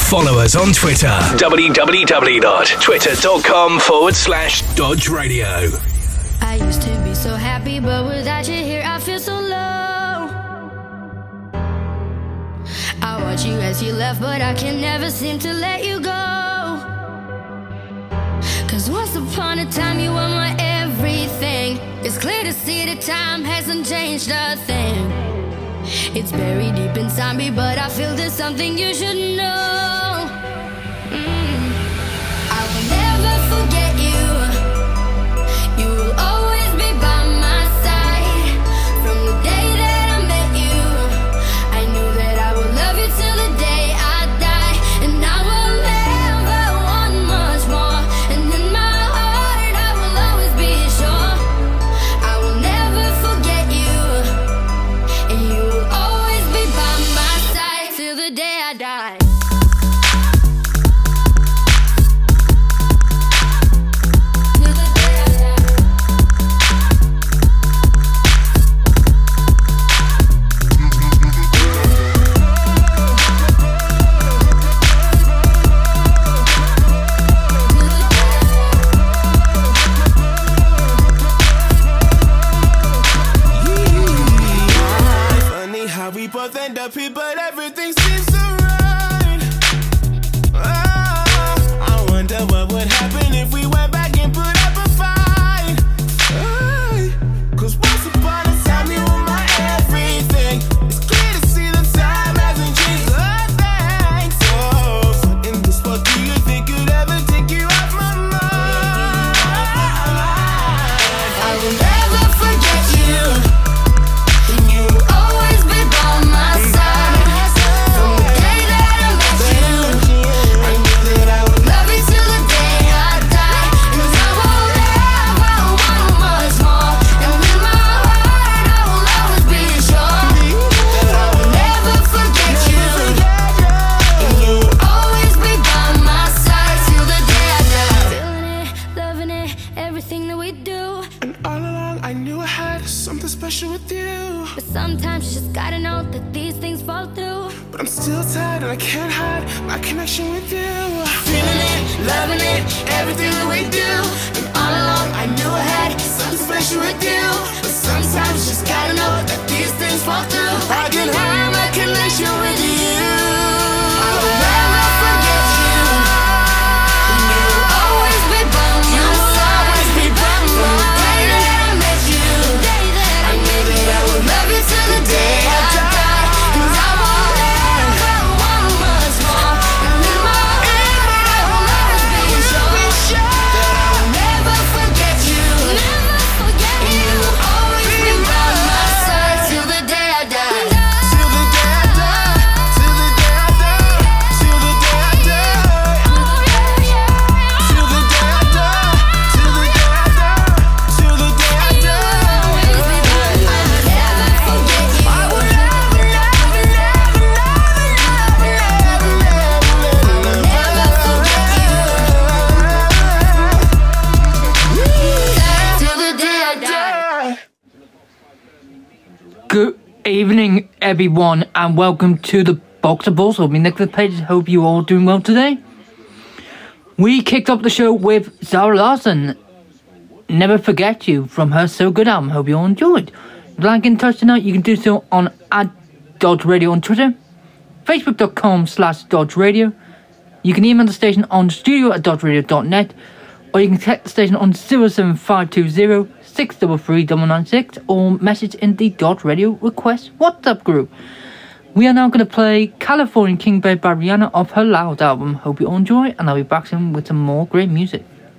Follow us on Twitter. www.twitter.com/Dodge Radio. I used to be so happy, but without you here, I feel so low. I watch you as you left, but I can never seem to let you go. Cause once upon a time, you were my everything. It's clear to see that time hasn't changed a thing. It's buried deep inside me, but I feel there's something you should know. I will never forget you. You will always be by my side. From the day that I met you, I knew that I would love you till the day I die. And I will never want much more. And in my heart I will always be sure I will never forget you. And you will always be by my side till the day I die. We both end up here, but everything seems so right. Oh, I wonder what would happen if we went back and put up a fight. Cause once upon a time you were my everything. It's clear to see that time hasn't changed a thing. So in this world, do you think you'd ever take you off my mind? I will never forget you. You will always be by my side. From the day that I met you, I knew that I would love you till the day I die. Cause I will never want much more. And in my heart I will always be sure that I will never forget you. And you will always be by my side till the day I die. Feeling it, loving it, everything that we do. And all along I knew I had something special with you. But sometimes you just gotta know that these things fall through. But I'm still tired and I can't hide my connection with you. Feeling it, loving it, everything that we do. And all along I knew I had something special with you. But sometimes you just gotta know that these things fall through. I can hide my connection with you. I will never forget you. And you will always be by my side. From the day that I met you, I knew that I would love you till the day I die. Cause I will never want much more. And in my heart I will always be sure that I will never forget you. And you will always be by my side till the day I die. Till the day I die. Till the day I die. Till the day I die. Till the day I die. Till the day I die. Till the day I die. Good evening, everyone, and welcome to the Box of Balls. Me, Nicholas Page. Hope you all doing well today. We kicked off the show with Zara Larsson, Never Forget You, from her So Good album. Hope you all enjoyed. If you'd like to get in touch tonight, you can do so on @DodgeRadio on Twitter, Facebook.com/DodgeRadio. You can email the station on studio@dodgeradio.net, or you can text the station on 07520 633 996 or message in the Dodge Radio Request WhatsApp group. We are now going to play California King Bed by Rihanna off her Loud album. Hope you all enjoy, and I'll be back soon with some more great music.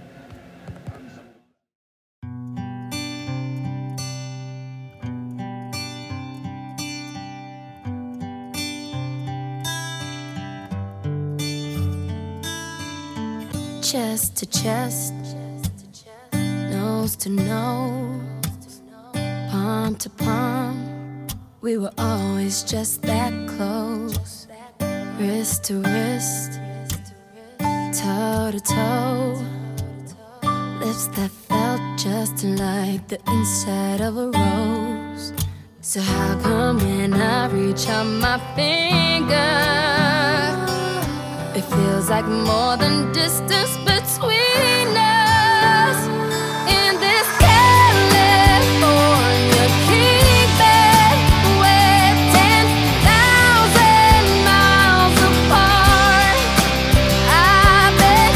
Chest to chest, nose to nose, palm to palm. We were always just that close. Wrist to wrist, toe to toe. Lips that felt just like the inside of a rose. So how come when I reach out my finger, it feels like more than distance between us. In this California king bed, we're 10,000 miles apart. I bet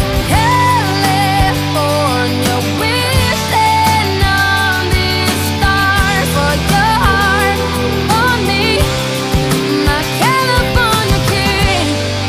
California wishing on these stars for your heart on me, my California king.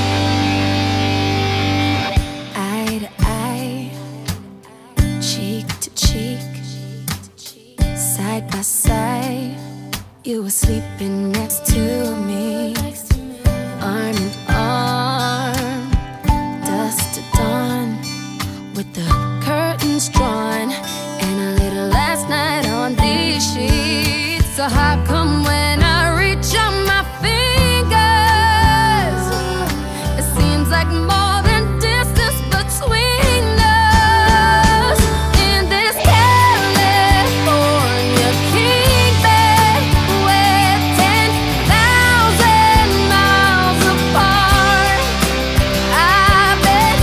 Eye to eye, cheek to cheek, side by side, you were sleeping next to me, arm in arm, dusk to dawn, with the curtains drawn, and a little last night on these sheets. So how come when I reach on my fingers, it seems like more than distance between us? In this California king bed, we're 10,000 miles apart. I bet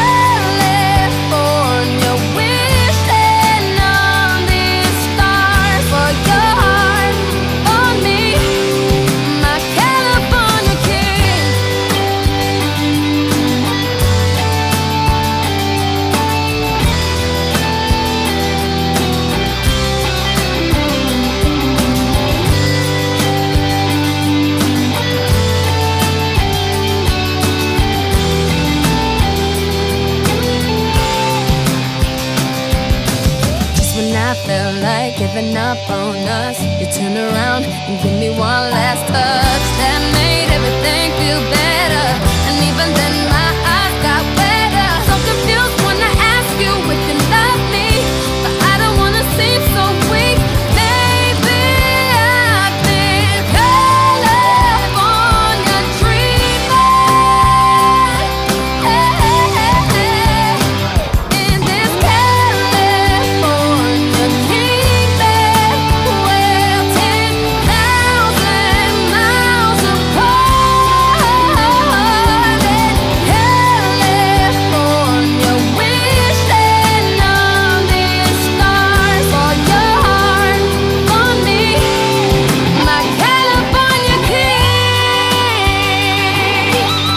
California wishing on these stars for your heart on me, my California king. Just when I felt like giving up on us, you turn around and give me one last touch that made everything feel better. And even then my eyes got wetter. So confused when I ask you if you love me, but I don't wanna seem so weak. Maybe I've been California dreaming. In this California king bed, we're 10,000 miles apart. And California wishing on these stars for your heart on me, my California king.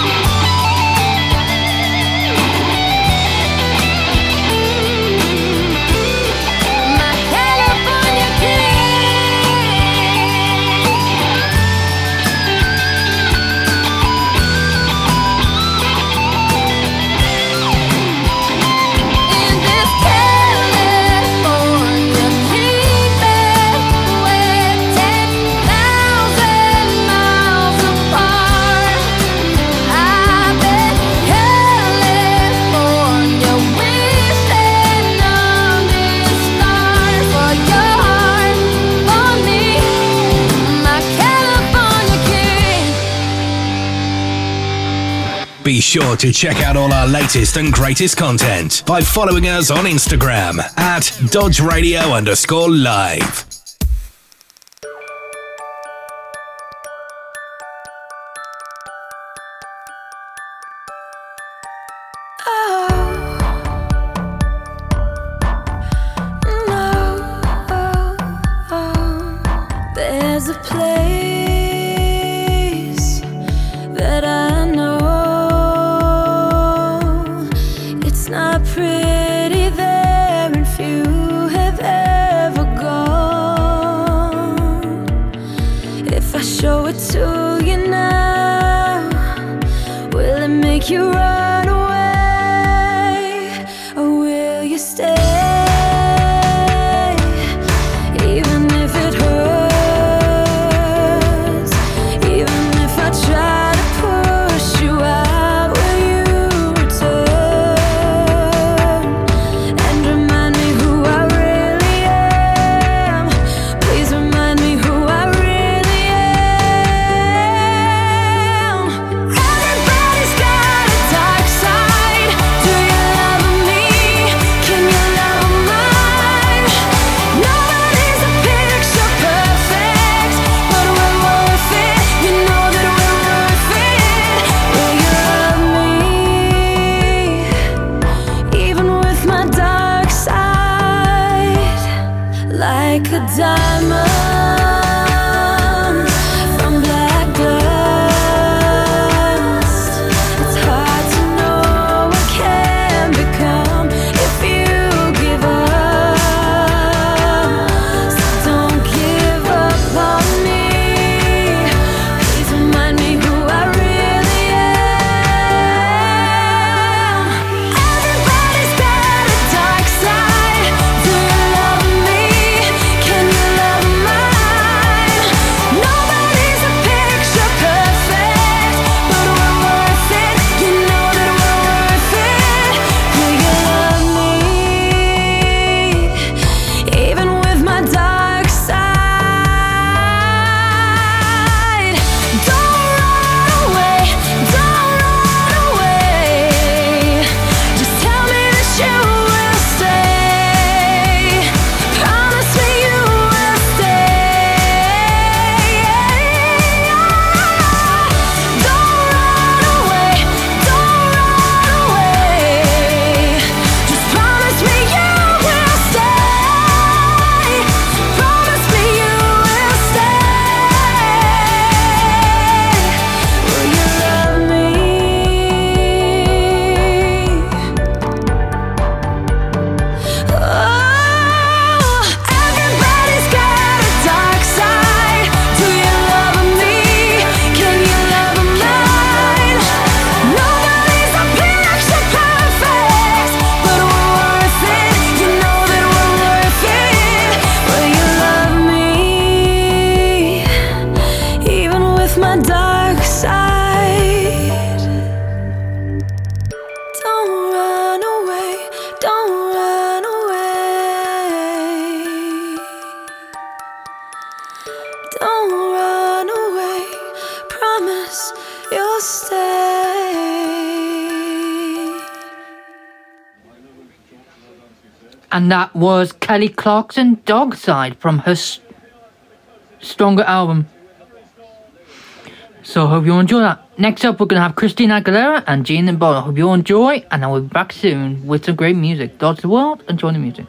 My California In this California king bed, we're 10,000 miles apart. I bet California wishing on these stars for your heart on me, my California king. Be sure to check out all our latest and greatest content by following us on Instagram at DodgeRadio_live. There's a place that I know. It's not pretty there, and few have ever gone. If I show it to you now, will it make you run away, or will you stay? Even if it hurts, even if I try to push you out, will you return and remind me who I really am? Please remind me who I really am. Everybody's got a time. like a diamond from black glass. It's hard to know what can become if you give up. So don't give up on me. Please remind me who I really am. Everybody's got a dark side. Do you love me? Can you love mine? Nobody's a picture perfect, but we're worth it. You know that we're worth it. Will you love me even with my dark side? Don't run away, don't run away. Just tell me that you will stay. Promise me you will stay. Don't run away, don't run away. Just promise me you will stay. Promise me you will stay. Will you love me? Oh, everybody's got a dark side. Do you love me? Can you love mine? Nobody's a picture perfect, but we're worth it. You know that we're worth it. Will you love me even with my dark side? Don't run away, don't run away. Don't run away, promise you'll stay. And that was Kelly Clarkson, Dog Side, from her Stronger album. So hope you enjoy that. Next up, we're going to have Christina Aguilera and Gene and Bono. Hope you enjoy, and I will be back soon with some great music. Dodge the world, enjoy the music.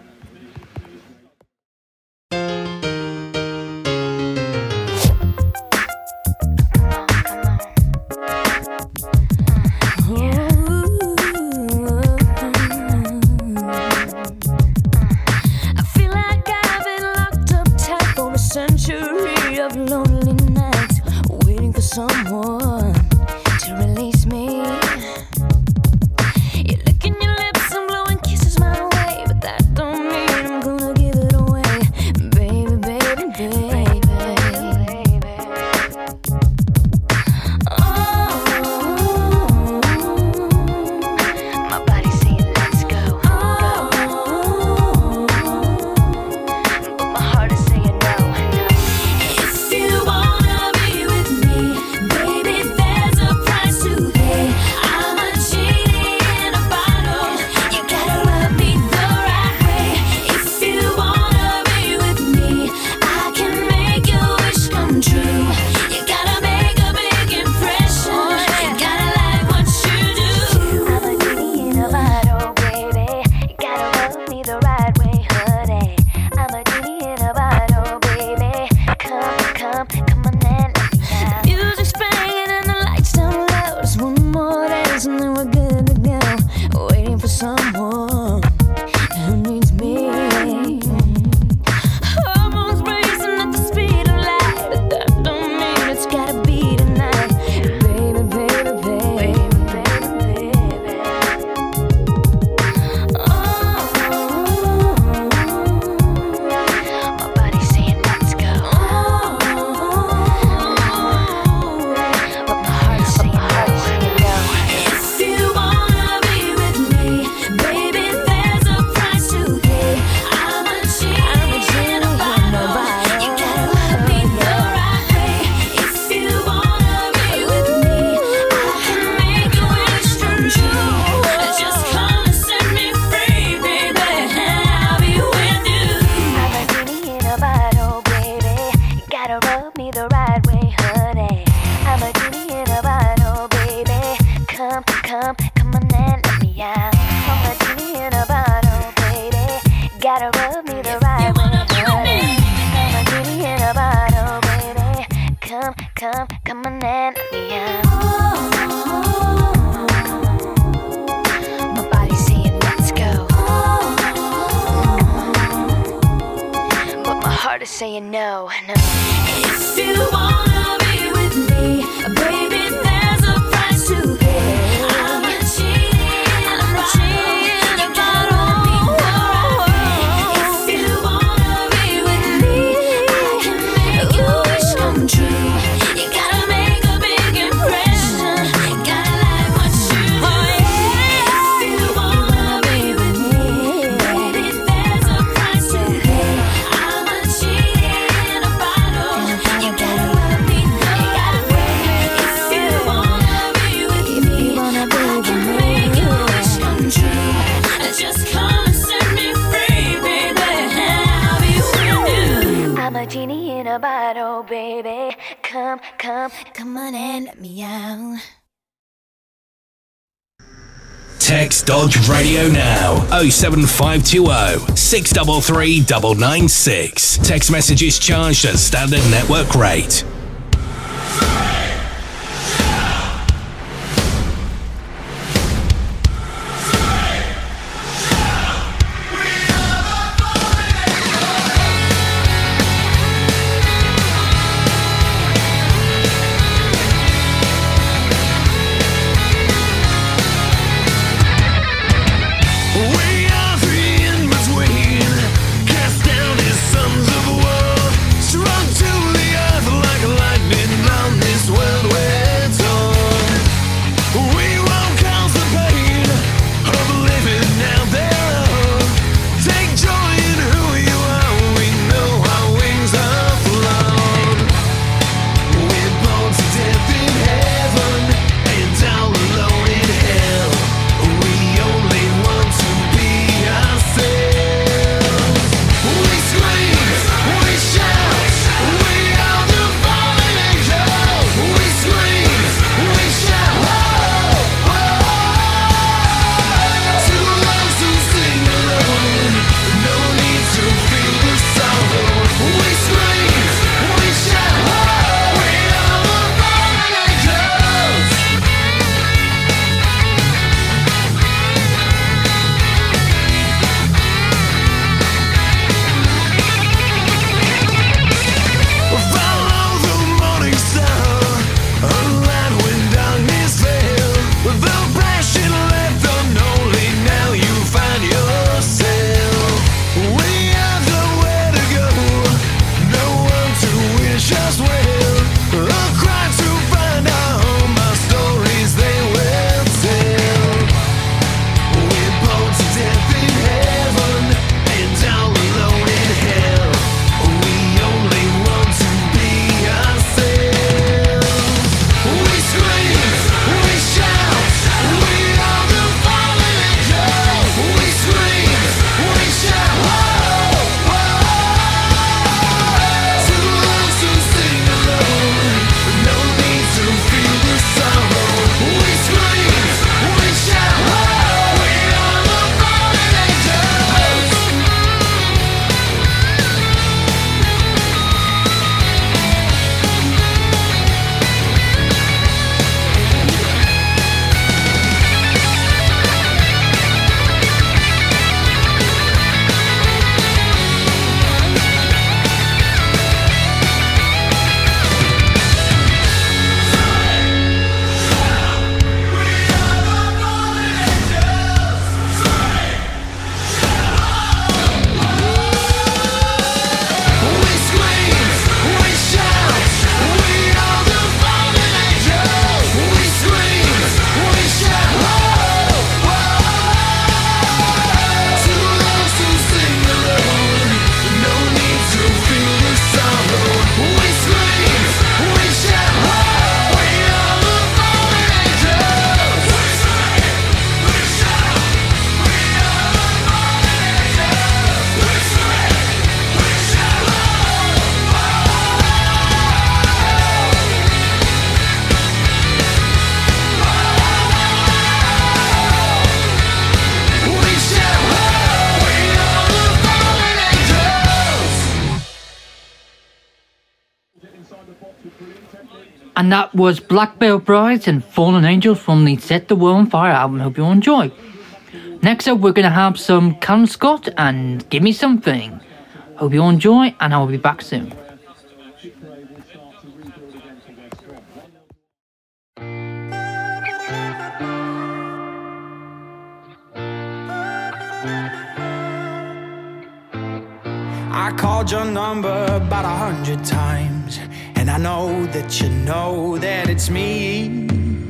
I feel like I've been locked up tight for a century of lonely nights, waiting for someone to release me. You're licking your lips and blowing kisses my way, but that don't mean I'm gonna give it away, baby, baby, baby. Oh, my body's saying let's go, but my heart is saying no. If you wanna be with me, baby, there's a price to pay. I'm a genie in a bottle. You gotta rub me the right way. If you wanna be with me, I can make your wish come true. You gotta make a big impression. You gotta like what you do. I'm a genie in a bottle, baby. You gotta rub me the right way, honey. I'm a genie in a bottle, baby. Come, come, come on and let me out. Music's playing and the lights down low. Just one more dance and then we're good to go. Waiting for someone who needs me. Hormones racing at the speed of light, but that don't mean it's gotta be tonight, baby, baby, baby, baby, baby. Oh, my body's saying let's go, but my heart's saying no. If you wanna be with me, baby, there's a price to pay. I'm a genie in a bottle. You gotta love me the right way. If you wanna be with me, I can make your wish come true. Just come and set me free, baby, and I'll be with you. I'm a genie in a bottle, baby. You gotta rub me the right way, honey. I'm a genie in a bottle, baby. Come, come, come on and let me out. I'm a genie in a bottle, baby. Gotta rub me the right way, honey. on and let me out. My body's saying let's go, but my heart is saying no, no. If you wanna be with me, baby, there's a price to pay. I'm not cheating about me. If you wanna be with me, I can make your wish come true. You gotta make a big impression. Gotta like what you do. If you wanna be with me, baby, there's a price to pay. I'm not cheating about you. Gotta let me know. If you wanna be with me, I can make your wish come true. Just come and set me free, baby. I'll be with you. I'm a genie in a bottle, baby. Come on and let me out. Text Dodge Radio now 07520 633 996. Text messages charged at standard network rate. We are three in between, cast down as sons of war, strung to the earth like And that was Black Veil Brides and Fallen Angels from the Set the World on Fire album. Hope you all enjoy. Next up, we're going to have some Callum Scott and Give Me Something. Hope you all enjoy, and I'll be back soon. I called your number about 100 times, and I know that you know that it's me.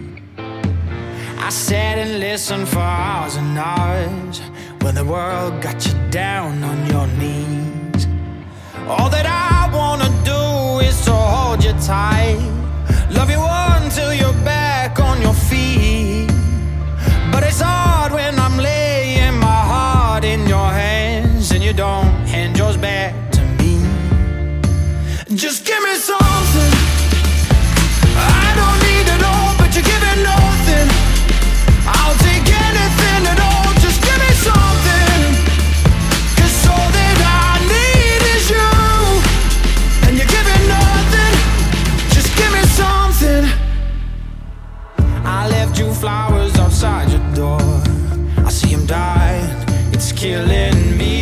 I sat and listened for hours and hours when the world got you down on your knees. All that I wanna do is to hold you tight, love you until you're back on your feet. But it's hard when I'm laying my heart in your hands and you don't hand yours back to me. Just give me something. I don't need it all, but you're giving nothing. I'll take anything at all. Just give me something. 'Cause all that I need is you, and you're giving nothing. Just give me something. I left you flowers outside your door. I see them dying, it's killing me.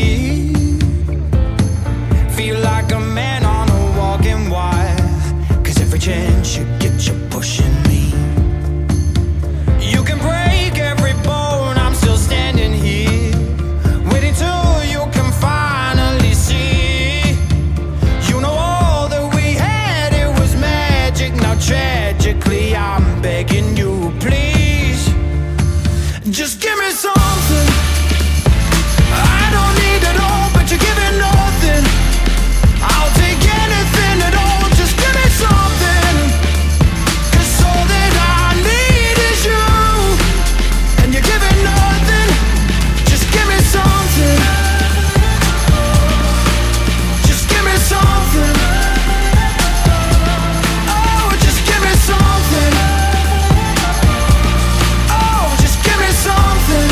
Feel like a man on a walking wire, 'cause every chance you get, you're pushing me. You can break every bone, I'm still standing here, waiting till you can finally see. You know all that we had, it was magic. Now tragically I'm begging you, please, just give me something. I don't need it all, but you're giving nothing. I'll take anything at all, just give me something. 'Cause all that I need is you, and you're giving nothing. Just give me something. Just give me something. Oh, just give me something. Oh, just give me something.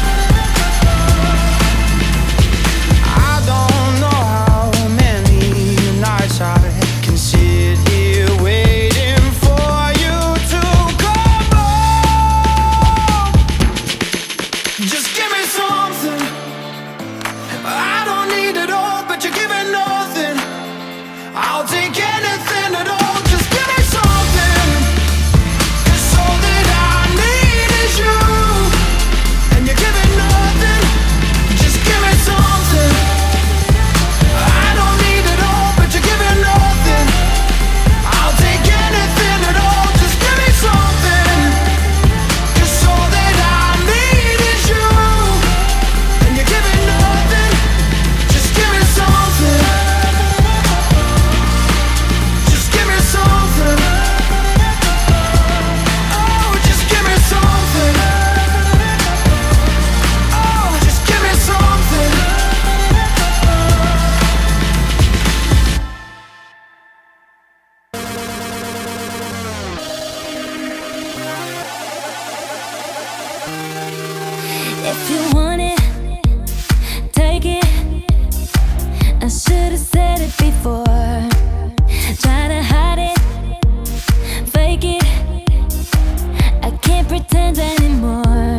I don't know how many nights I can sit here waiting for you to come home. Just give me something. I don't need it all, but you're giving nothing. I'll take anything at all. Just give me something. 'Cause all that I need is you, and you're giving nothing. Just give me something. I don't need it all, but you're giving nothing. I'll take anything at all. Just give me something. 'Cause all that I need is you, and you're giving nothing. Just give me something. Just give me something. Oh, just give me something. Oh, just give me something. If you want it, take it. I should have said it before. Try to hide it, fake it. I can't pretend anymore.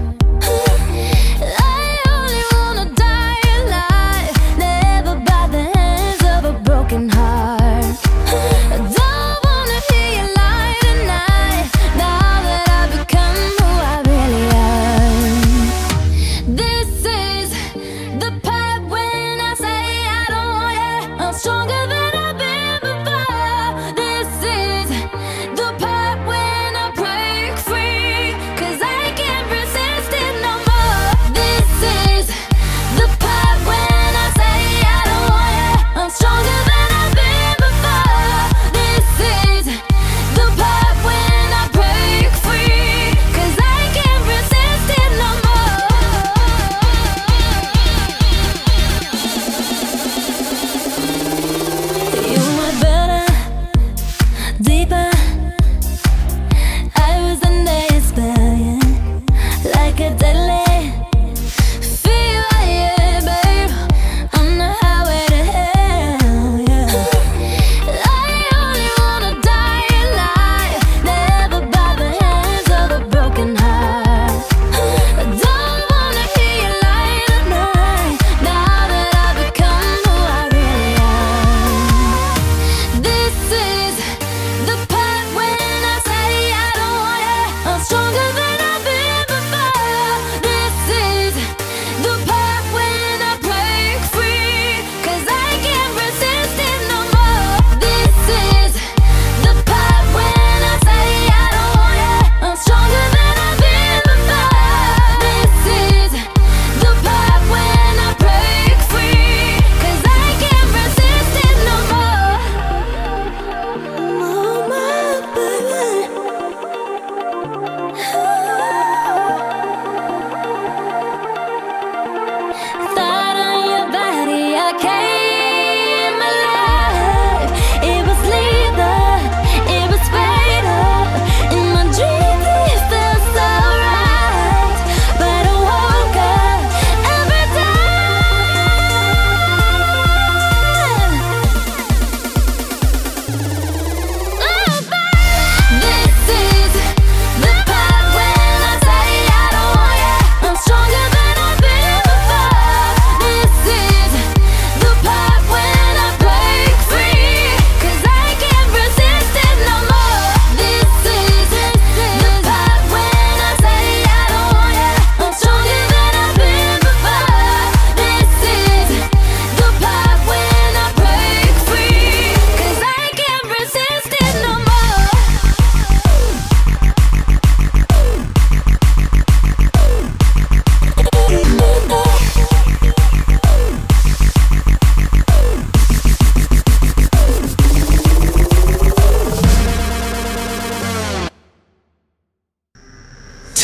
I only wanna die alive, never by the hands of a broken heart. I don't wanna hear you lie tonight, now that I've become who I really am.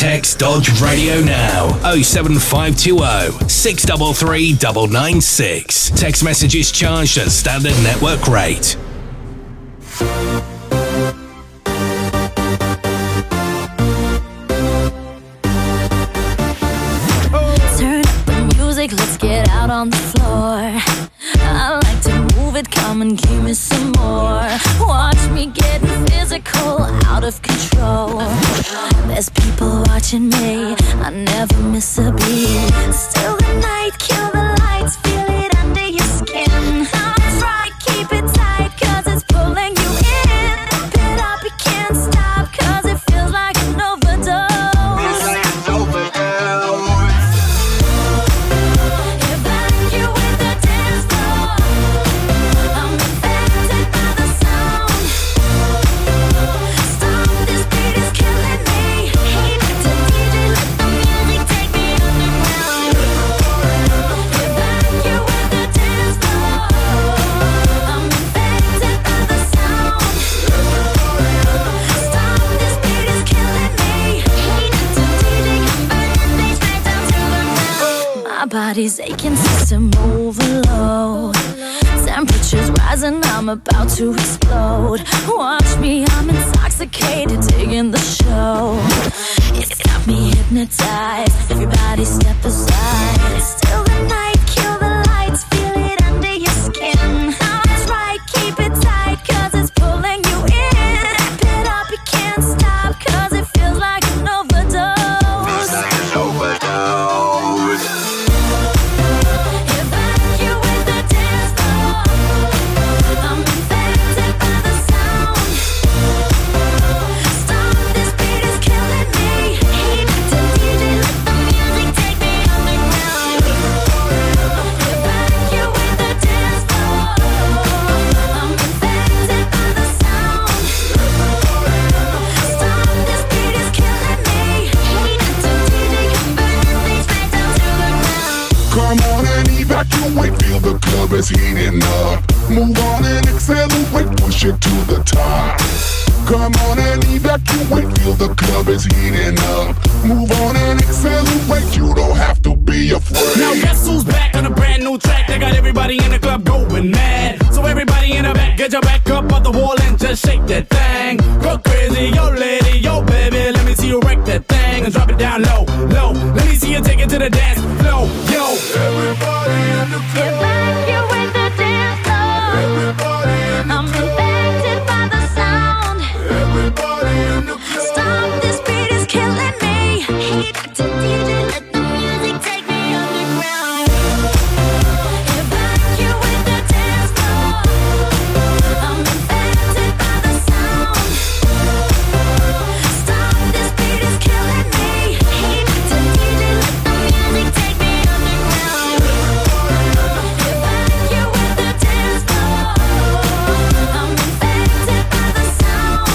Text Dodge Radio now. 07520 633 996. Text messages charged at standard network rate. Turn up the music, let's get out on the floor. I like to move it, come and give me some more. Watch me getting physical, out of control. There's people watching me, I never miss a beat. Still the night, kill the lights, feel it under your skin. That's right, keep it tight, cause it's pulling you in. Pump it up, you can't stop, cause it feels like an overdose. My body's aching, system overload. Temperatures rising, I'm about to explode. Watch me, I'm intoxicated, digging the show. It's got me hypnotized, everybody step aside. Still the night, kill the lights, feel it under your skin. That's right, keep it tight, cause it's pulling you in. Wrap it up, you can't stop, cause it feels like an overdose. Feels like an overdose. Evacuate, feel the club is heating up. Move on and accelerate, push it to the top. Come on and evacuate, feel the club is heating up. Move on and accelerate, you don't have to be afraid. Now guess who's back on a brand new track? They got everybody in the club going mad. So everybody in the back, get your back up on the wall and just shake that thing. Go crazy, yo lady, yo baby, let me see you wreck that thing and drop it down low, low. Let me see you take it to the dance floor, yo. Everybody in the club. Evacuate the dance floor. Everybody in the I'm club. infected by the sound. Everybody in the club. Stop, this beat is killing me. Heat to DJ, let the music take me underground. Evacuate the dance floor. I'm infected by the sound. Stop, this beat is killing me. Heat to DJ, let the music take me underground. Evacuate the dance floor. I'm infected by the sound.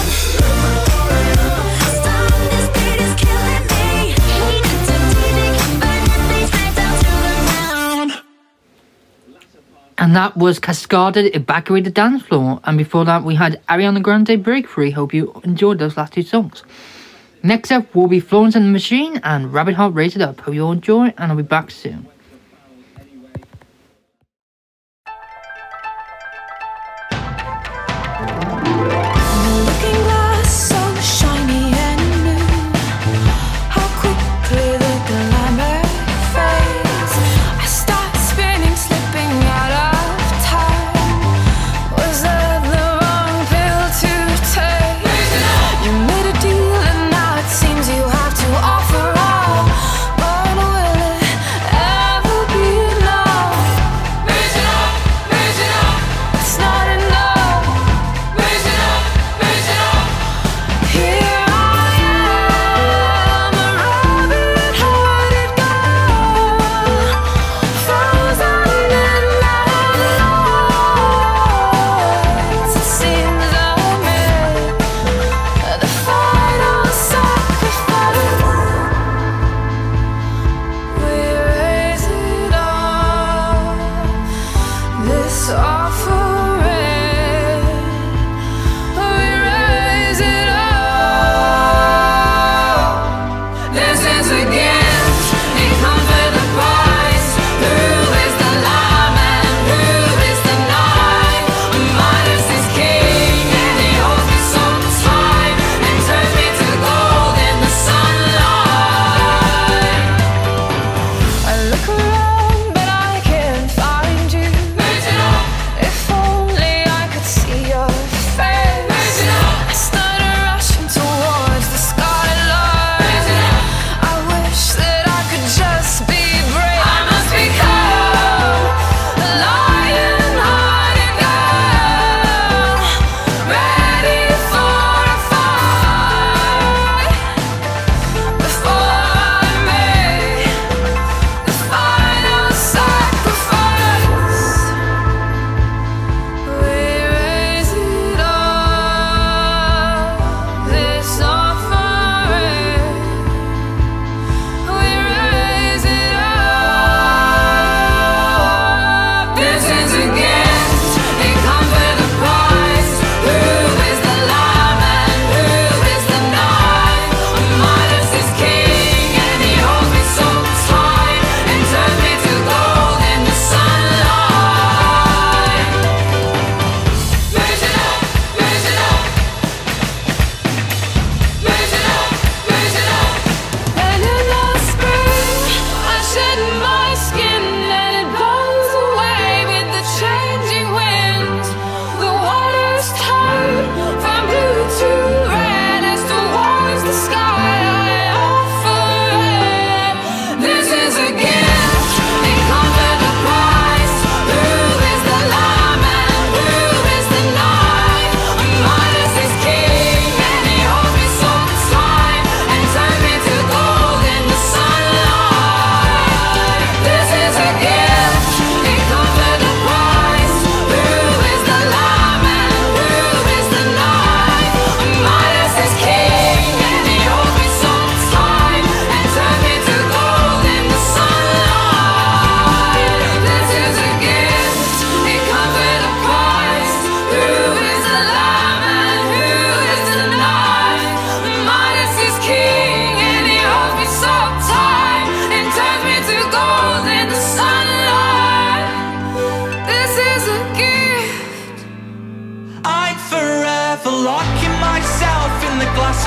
Stop, this beat is killing me. Heat to DJ, convert this beat straight down to the ground. And that was Cascaded, Evacuate the Dance Floor. And before that, we had Ariana Grande, Break Free. Hope you enjoyed those last two songs. Next up will be Florence and the Machine and Rabbit Heart Raise It Up. Hope you all enjoy, and I'll be back soon. Looking glass so shiny and new. How quickly the glamour fades. I start spinning, slipping out of time. Was that the wrong pill to take? You made a deal and now it seems you have to offer all. But will it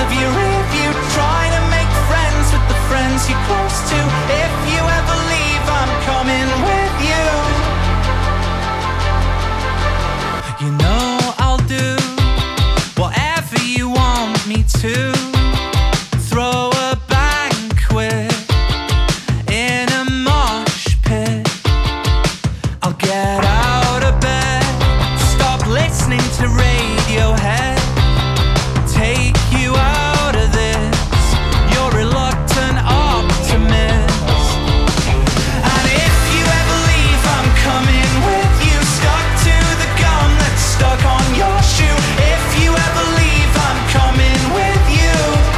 of your review, trying to make friends with the friends you're close to. If you ever leave, I'm coming with you. You know I'll do whatever you want me to. Throw a banquet in a mosh pit. I'll get out of bed, stop listening to Radiohead, take you out of this, your reluctant optimist. And if you ever leave, I'm coming with you, stuck to the gum that's stuck on your shoe. If you ever leave, I'm coming with you.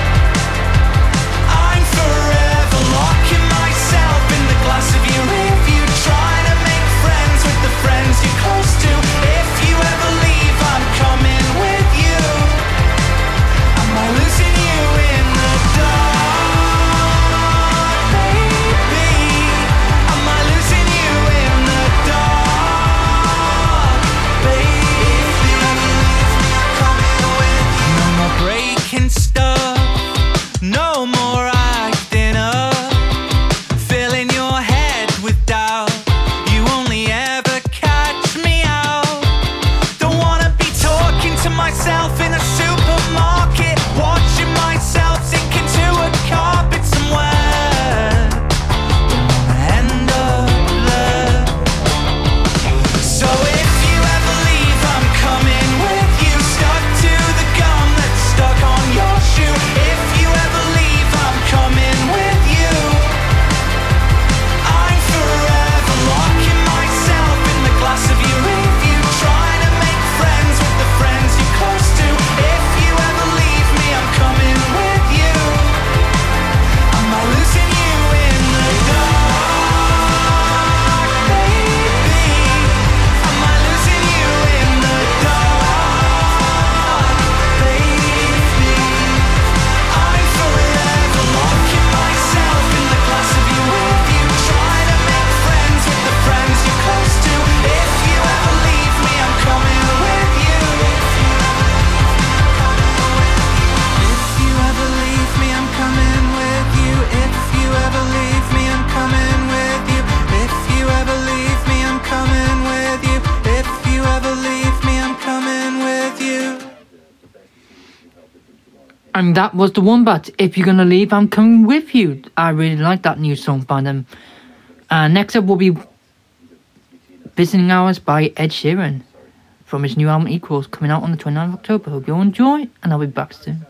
I'm forever locking myself in the glass of your review, trying to make friends with the friends you're close to. If you ever leave, I'm coming with you. Am I losing you in the dark, baby? Am I losing you in the dark, baby? Coming with you. No more breaking stuff, no more acting up, filling your head with doubt. You only ever catch me out. Don't wanna be talking to myself in a supermarket, watching myself sink into a carpet somewhere. Don't wanna end up there. So if you ever leave, I'm coming with you, stuck to the gum that's stuck on your shoe. If you ever leave, I'm coming with you. I'm forever locking myself in the glass of your review, trying to make friends with the friends you're close to. If you ever leave me, I'm coming with you. Am I losing you in the dark, baby? Am I losing you in the dark, baby? I'm forever locking myself in the glass of your review, trying to make friends with the friends you're close to. If you ever leave me, I'm coming with you. If you ever leave me, I'm coming with you. If you ever leave me, I'm coming with you. If you ever leave me, I'm coming with you. If you ever leave me, I'm coming with you. And that was the Wombats. If you're gonna leave, I'm coming with you. I really like that new song by them. Next up will be Visiting Hours by Ed Sheeran from his new album Equals, coming out on the 29th of October. Hope you all enjoy, and I'll be back soon.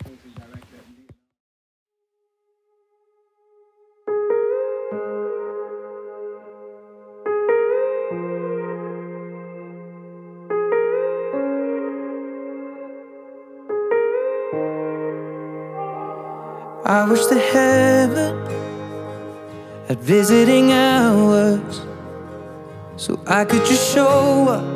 I wish that heaven had visiting hours, so I could just show up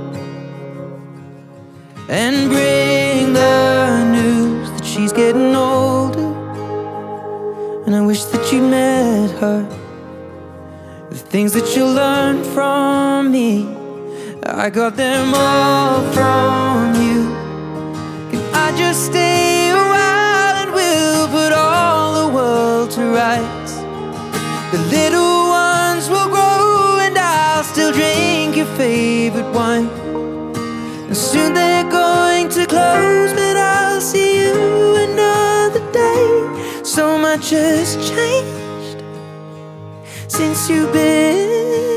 and bring the news that she's getting older. And I wish that you met her, the things that you learned from me, I got them all from you. Can I just stay a while and we'll put all the world to rights? The little ones will grow and I'll still drink your favorite wine. And soon they're going to close, but I'll see you another day. So much has changed since you've been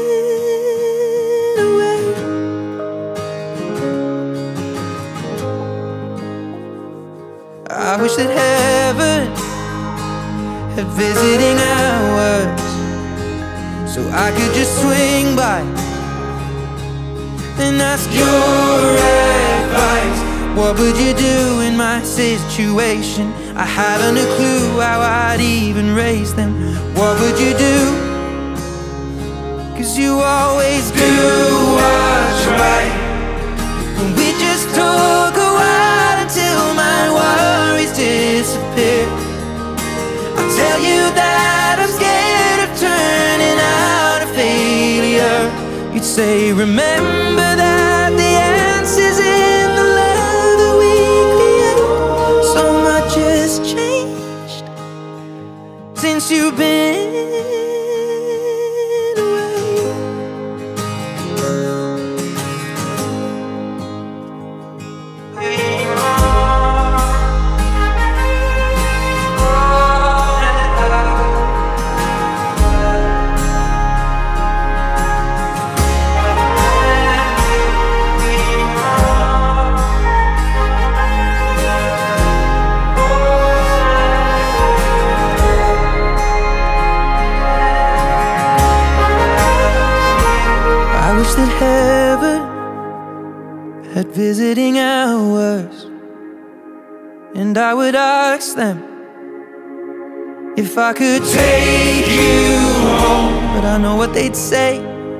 away. I wish that heaven had visiting hours, so I could just swing by and ask your advice. What would you do in my situation? I haven't a clue how I'd even raise them. What would you do? 'Cause you always do what's right. And we just talk a while until my worries disappear. I'll tell you that I'm scared of turning out a failure. You'd say, remember that the answer's in the love that we create. So much has you've been away. I wish that heaven had visiting hours, and I would ask them if I could take you home. But I know what they'd say,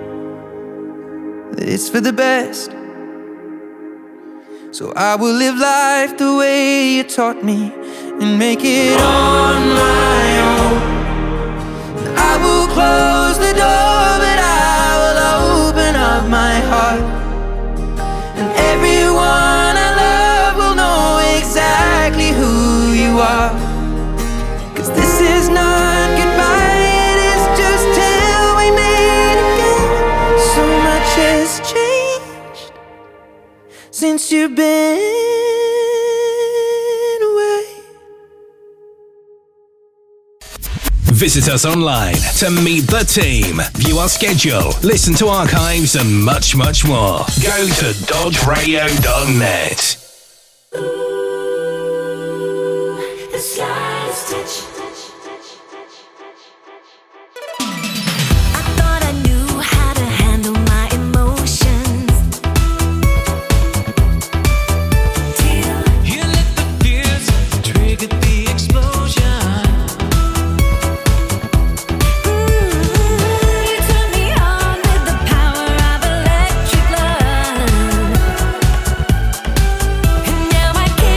that it's for the best. So I will live life the way you taught me and make it on my own. I will close the door, but I will open up my heart, and everyone I love will know exactly who you are. 'Cause this is not goodbye, it is just till we meet again. So much has changed since you've been away. Visit us online to meet the team, view our schedule, listen to archives, and much, much more. Go to dodgeradio.net. The slightest touch. I thought I knew how to handle my emotions. Till You let the fears trigger the explosion. you turned me on with the power of electric love. And now I can't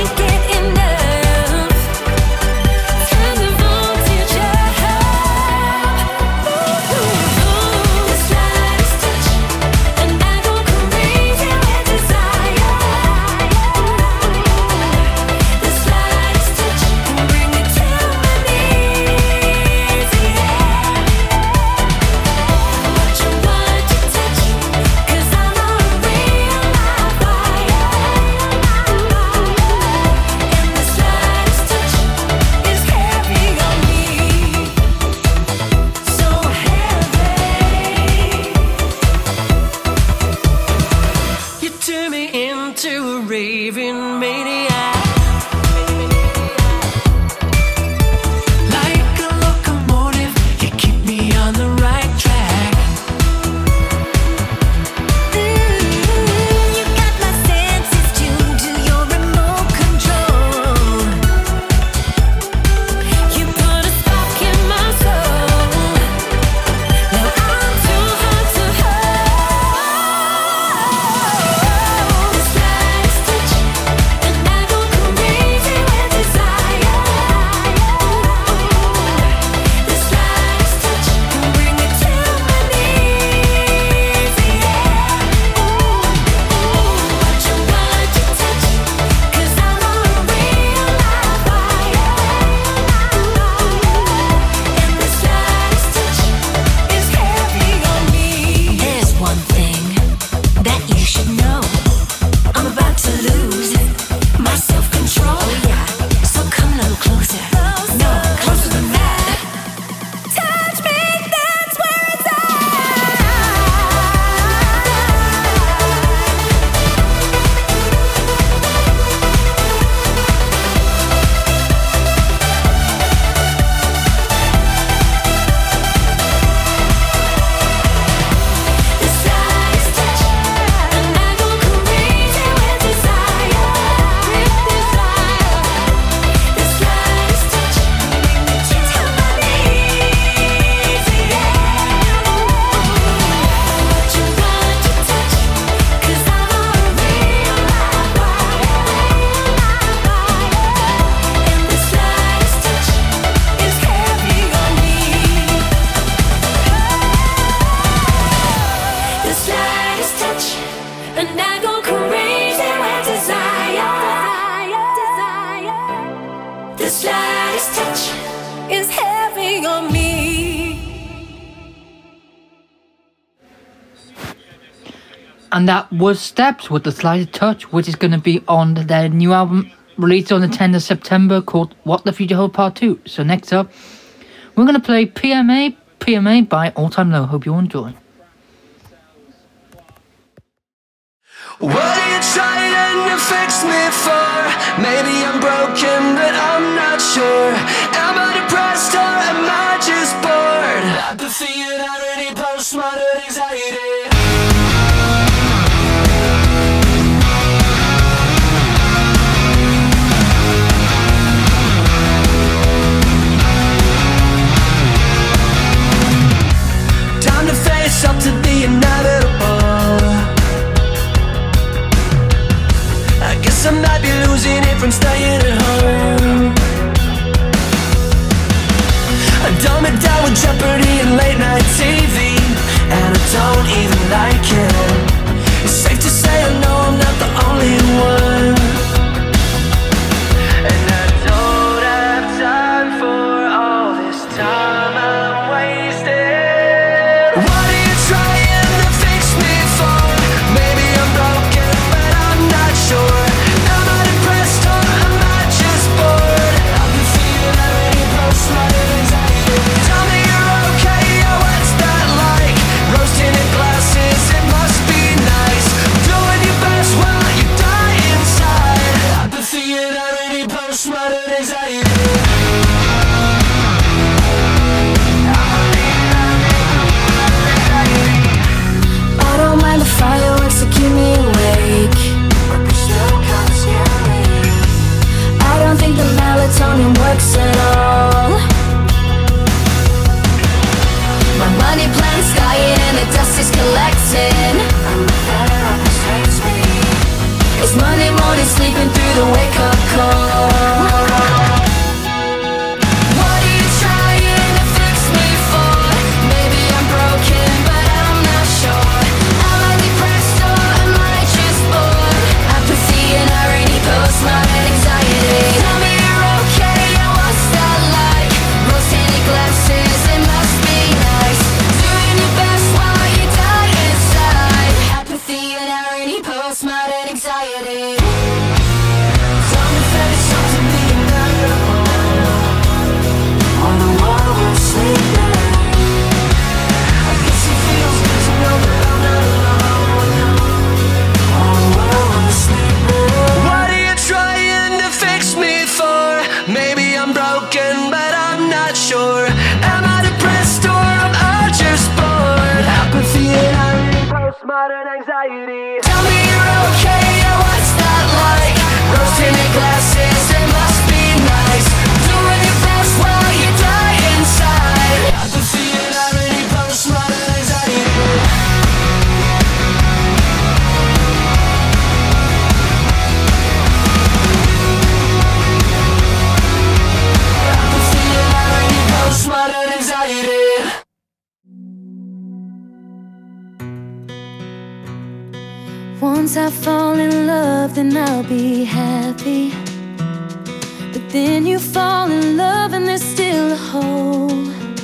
And that was Steps with The Slightest Touch, which is going to be on their new album released on the 10th of September called What the Future Holds Part 2. So next up, we're going to play PMA by All Time Low. Hope you enjoy. What are you trying to fix me for? Maybe I'm broken, but I'm not sure. Am I depressed or am I just bored? Apathy and irony, postmodern anxiety. Time to face up to the inevitable. I guess I might be losing it from staying at home. I dumb it down with Jeopardy and late night TV, and I don't even like it. It's safe to say I know I'm not the only one. And I don't have time for all this time I'm wasting. What are you trying to fix me for? Maybe I'm broken, but I'm not sure. Am I depressed or am I just bored? I've been feeling already postmodern anxiety. Tell me you're okay, yeah, what's that like? Roasting in glasses, it must be nice. Doing your best while you die inside. I've been feeling already postmodern anxiety. I don't mind the fireworks that keep me awake, but they still consume me. I don't think the melatonin works at all. My money plant's dying and the dust is collecting. And the therapist hates me. It's Monday morning sleeping through the wake-up call. What are you trying to fix me for? Maybe I'm broken, but I'm not sure. Am I depressed or am I just bored? Apathy and irony, postmodern anxiety. Tell me you're okay, yeah, what's that like? Rose-tinted glasses, it must be nice. Doing your best while you die inside. Apathy and irony, postmodern anxiety. Tell me face up to the inevitable. On the wall we're sleeping. I guess it feels good to know that I'm not alone. On the wall we're sleeping. What are you trying to fix me for? Maybe I'm broken, but I'm not sure. Am I depressed or am I just bored? Apathy and irony, postmodern anxiety. Tell me you're okay, yeah, what's that like? Rose-tinted glasses, it must be nice. Doing your best while you die inside. Apathy and irony, postmodern anxiety. Apathy and irony, postmodern anxiety. Once I fall in love, then I'll be happy. But then you fall in love and there's still a hole.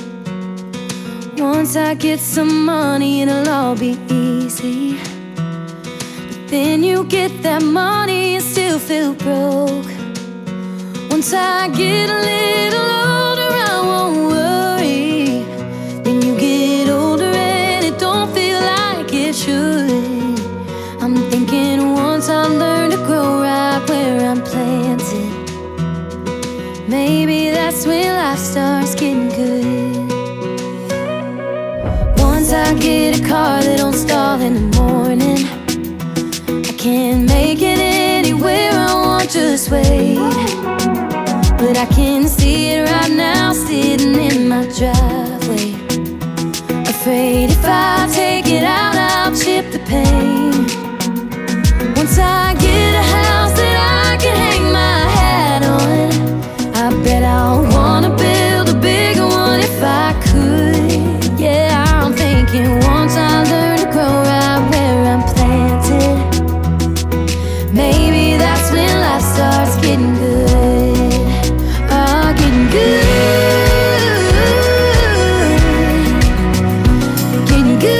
Once I get some money, it'll all be easy. But then you get that money and still feel broke. Once I get a little older, I won't worry. Then you get older and it don't feel like it should. I'm thinking once I learn to grow right where I'm planted, maybe that's when life starts getting good. Once I get a car that don't stall in the morning, I can't make it anywhere I want, just wait. But I can see it right now sitting in my driveway. Afraid if I take it out, I'll chip the paint. Once I get a house that I can hang my hat on, I bet I'll wanna build a bigger one if I could. Yeah, I'm thinking once I learn to grow right where I'm planted, maybe that's when life starts getting good. Oh, getting good. Getting good.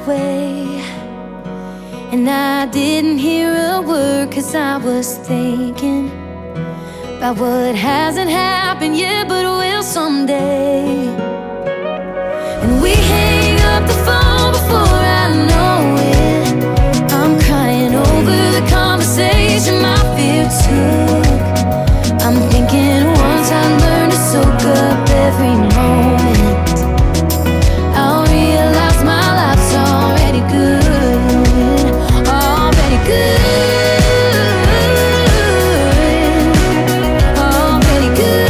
away. And I didn't hear a word, 'cause I was thinking about what hasn't happened yet, but will someday. And we hang up the phone before I know it. I'm crying over the conversation my fear took. I'm thinking once I learn to soak up every moment, I'll realize my life's already good, already good, already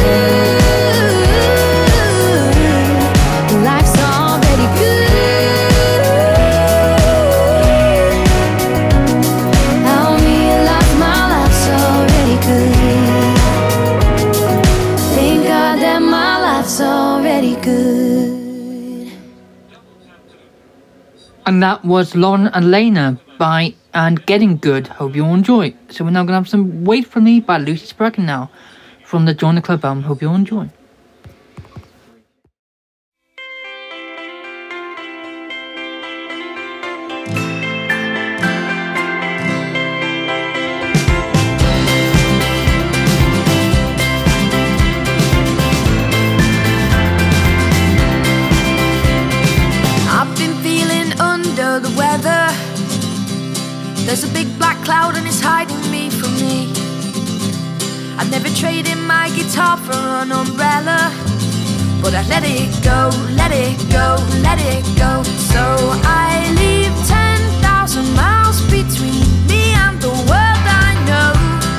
good. Life's already good. I'll realize my life's already good. Thank God that my life's already good. And that was Lauren and Lena by And Getting Good. Hope you all enjoy. So we're now going to have some Wait For Me by Lucy Spracken now from the Join the Club album. Hope you all enjoy. I've been feeling under the weather. There's a big black cloud and it's hiding me from me. I'd never trade in my guitar for an umbrella, but I let it go, let it go, let it go. So I leave 10,000 miles between me and the world I know.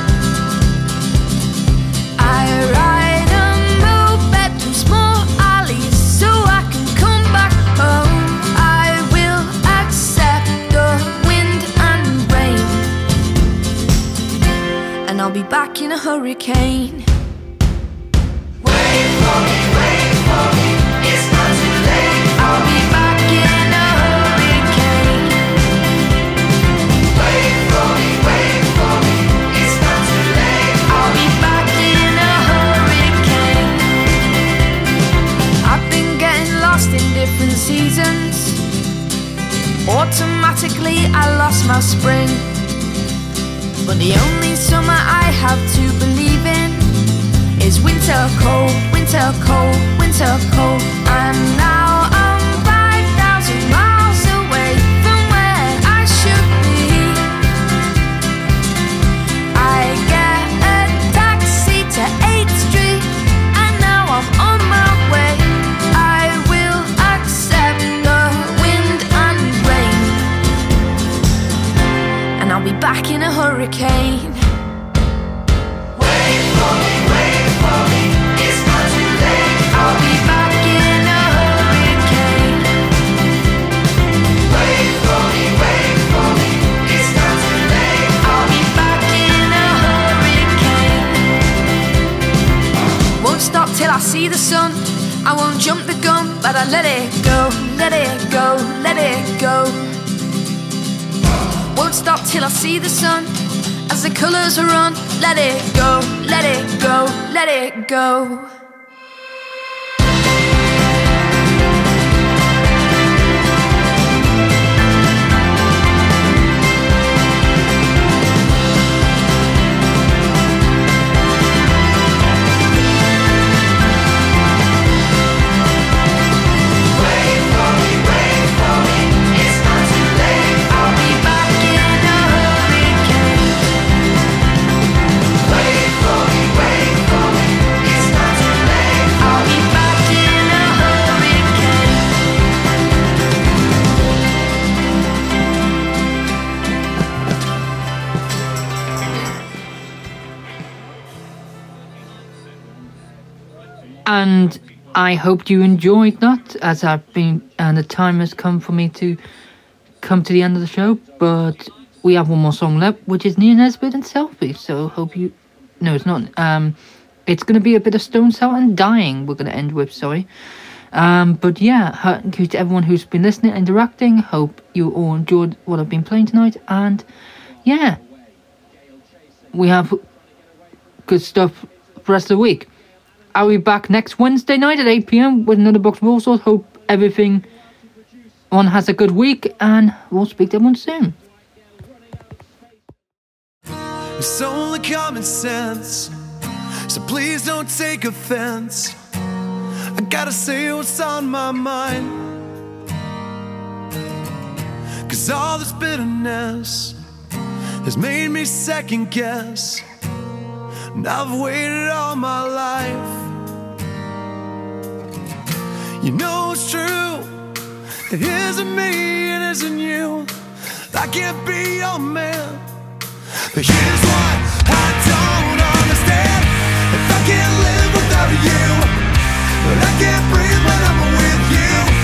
I ride a moped through small alleys so I can come back home. I will accept the wind and rain, and I'll be back in a hurricane. Wait for me, it's not too late. I'll be back in a hurricane. Wait for me, it's not too late. I'll be back in a hurricane. I've been getting lost in different seasons. Automatically I lost my spring, but the only summer I have to believe in is winter cold, winter cold, winter cold. And now I'm 5,000 miles away from where I should be. I get a taxi to 8th Street, and now I'm on my way. I will accept the wind and rain, and I'll be back in a hurricane. Wait for me, it's not too late. I'll be back in a hurricane. Wait for me, it's not too late. I'll be back in a hurricane. Won't stop till I see the sun. I won't jump the gun, but I let it go, let it go, let it go. Won't stop till I see the sun as the colours run. Let it go, let it go, let it go. Wait for me, it's not too late. I'll be back in a hurricane. Wait for me, it's not too late. I'll be back in a hurricane. And I hope you enjoyed that, as I've been, and the time has come for me to come to the end of the show. But we have one more song left, which is Nia Nesbitt and Selfie. So hope you. No, it's not. It's going to be a bit of Stone Sour and Dying. We're going to end with. Sorry. But yeah, thank you to everyone who's been listening, interacting. Hope you all enjoyed what I've been playing tonight. And yeah, we have good stuff for the rest of the week. I'll be back next Wednesday night at 8 p.m. with another box of all sorts. Hope everything everyone has a good week, and we'll speak to everyone soon. It's only common sense, so please don't take offense. I gotta say what's on my mind, 'cause all this bitterness has made me second guess, and I've waited all my life. You know it's true, it isn't me, it isn't you. I can't be your man, but here's what I don't understand. If I can't live without you, but I can't breathe when I'm with you.